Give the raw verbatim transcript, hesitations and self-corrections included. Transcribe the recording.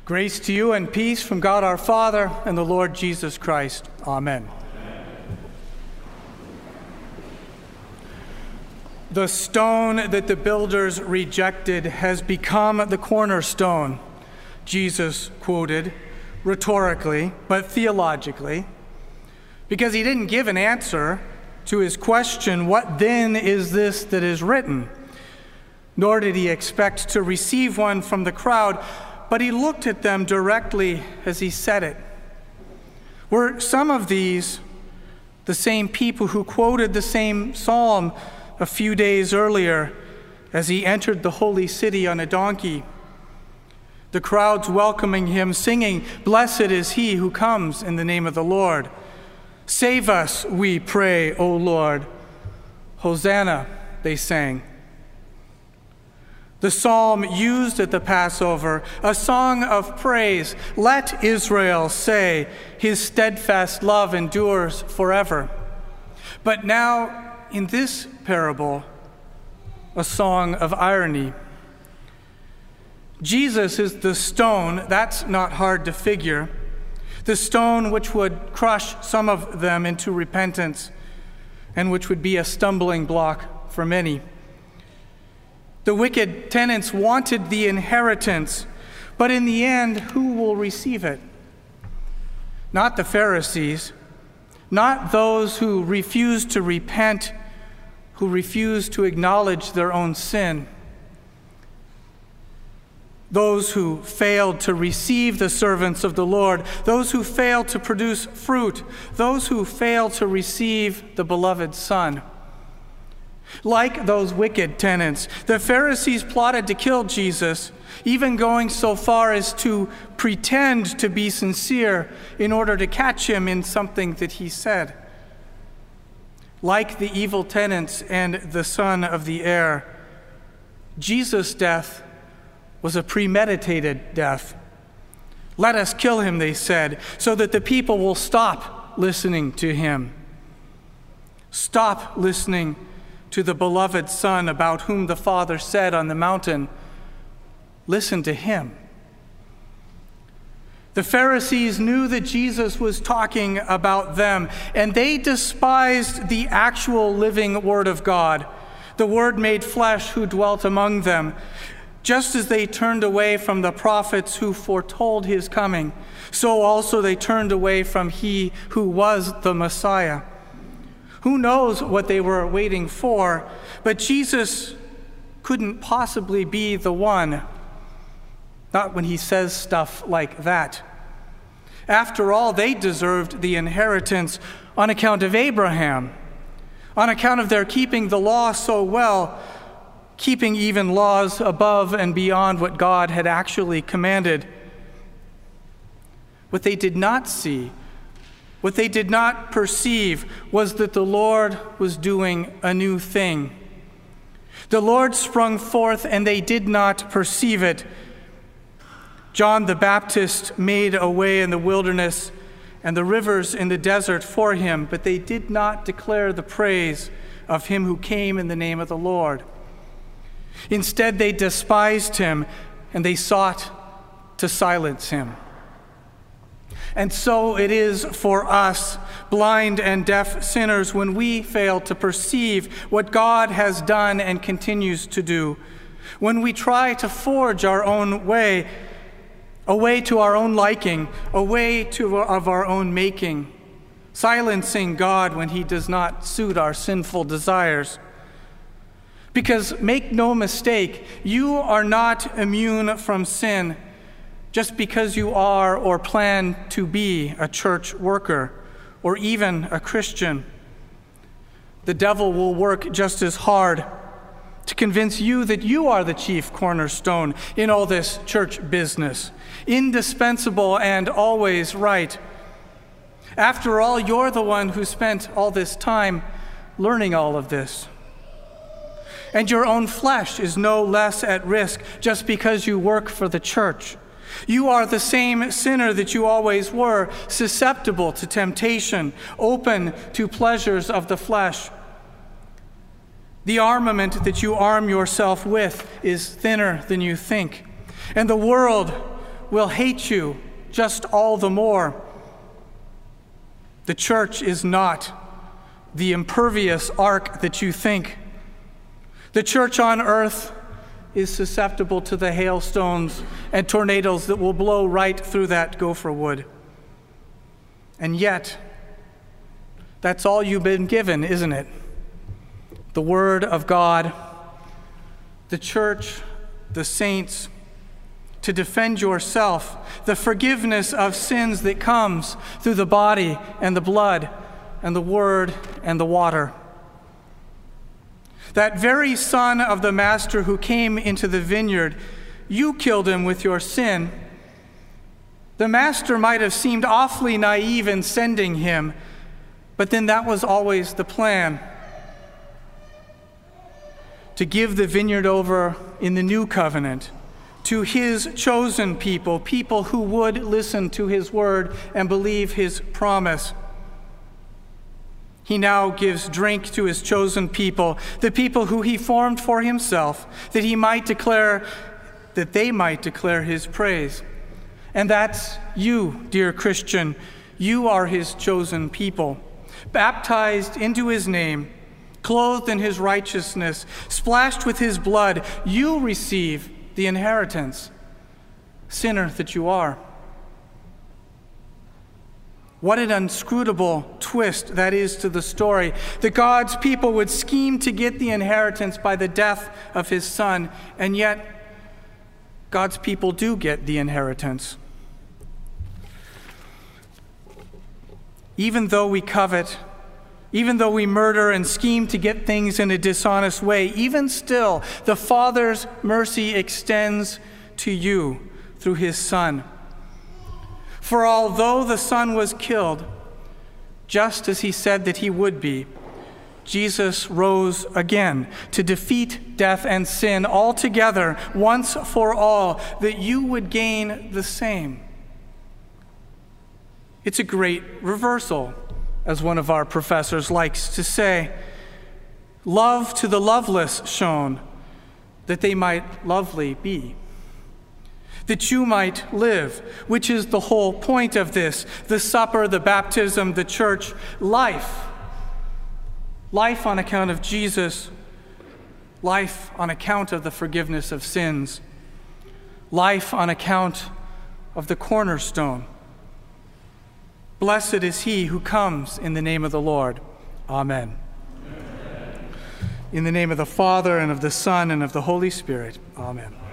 Grace to you and peace from God our Father and the Lord Jesus Christ. Amen. Amen. The stone that the builders rejected has become the cornerstone, Jesus quoted rhetorically, but theologically, because he didn't give an answer to his question, "What then is this that is written?" Nor did he expect to receive one from the crowd, but he looked at them directly as he said it. Were some of these the same people who quoted the same psalm a few days earlier as he entered the holy city on a donkey? The crowds welcoming him, singing, "Blessed is he who comes in the name of the Lord. Save us, we pray, O Lord. Hosanna," they sang. The psalm used at the Passover, a song of praise. Let Israel say, his steadfast love endures forever. But now, in this parable, a song of irony. Jesus is the stone, that's not hard to figure, the stone which would crush some of them into repentance and which would be a stumbling block for many. The wicked tenants wanted the inheritance, but in the end, who will receive it? Not the Pharisees, not those who refuse to repent, who refuse to acknowledge their own sin. Those who failed to receive the servants of the Lord, those who failed to produce fruit, those who failed to receive the beloved Son. Like those wicked tenants, the Pharisees plotted to kill Jesus, even going so far as to pretend to be sincere in order to catch him in something that he said. Like the evil tenants and the son of the heir, Jesus' death was a premeditated death. Let us kill him, they said, so that the people will stop listening to him. Stop listening to the beloved Son about whom the Father said on the mountain, listen to him. The Pharisees knew that Jesus was talking about them, and they despised the actual living Word of God, the Word made flesh who dwelt among them. Just as they turned away from the prophets who foretold his coming, so also they turned away from he who was the Messiah. Who knows what they were waiting for, but Jesus couldn't possibly be the one. Not when he says stuff like that. After all, they deserved the inheritance on account of Abraham, on account of their keeping the law so well, keeping even laws above and beyond what God had actually commanded. What they did not see, what they did not perceive, was that the Lord was doing a new thing. The Lord sprung forth, and they did not perceive it. John the Baptist made a way in the wilderness and the rivers in the desert for him, but they did not declare the praise of him who came in the name of the Lord. Instead, they despised him, and they sought to silence him. And so it is for us, blind and deaf sinners, when we fail to perceive what God has done and continues to do, when we try to forge our own way, a way to our own liking, a way to, of our own making, silencing God when he does not suit our sinful desires. Because make no mistake, you are not immune from sin just because you are or plan to be a church worker or even a Christian. The devil will work just as hard to convince you that you are the chief cornerstone in all this church business, indispensable and always right. After all, you're the one who spent all this time learning all of this. And your own flesh is no less at risk just because you work for the church. You are the same sinner that you always were, susceptible to temptation, open to pleasures of the flesh. The armament that you arm yourself with is thinner than you think. And the world, will hate you just all the more. The church is not the impervious ark that you think. The church on earth is susceptible to the hailstones and tornadoes that will blow right through that gopher wood. And yet, that's all you've been given, isn't it? The Word of God, the church, the saints, to defend yourself, the forgiveness of sins that comes through the body and the blood and the Word and the water. That very Son of the Master who came into the vineyard, you killed him with your sin. The Master might have seemed awfully naive in sending him, but then that was always the plan. To give the vineyard over in the new covenant to his chosen people, people who would listen to his word and believe his promise. He now gives drink to his chosen people, the people who he formed for himself, that he might declare, that they might declare his praise. And that's you, dear Christian. You are his chosen people, baptized into his name, clothed in his righteousness, splashed with his blood. You receive the inheritance, sinner that you are. What an inscrutable twist that is to the story, that God's people would scheme to get the inheritance by the death of his Son, and yet God's people do get the inheritance. Even though we covet, even though we murder and scheme to get things in a dishonest way, even still, the Father's mercy extends to you through his Son. For although the Son was killed, just as he said that he would be, Jesus rose again to defeat death and sin altogether, once for all, that you would gain the same. It's a great reversal, as one of our professors likes to say. Love to the loveless shown, that they might lovely be. That you might live, which is the whole point of this, the supper, the baptism, the church, life. Life on account of Jesus, life on account of the forgiveness of sins, life on account of the cornerstone. Blessed is he who comes in the name of the Lord. Amen. Amen. In the name of the Father, and of the Son, and of the Holy Spirit. Amen.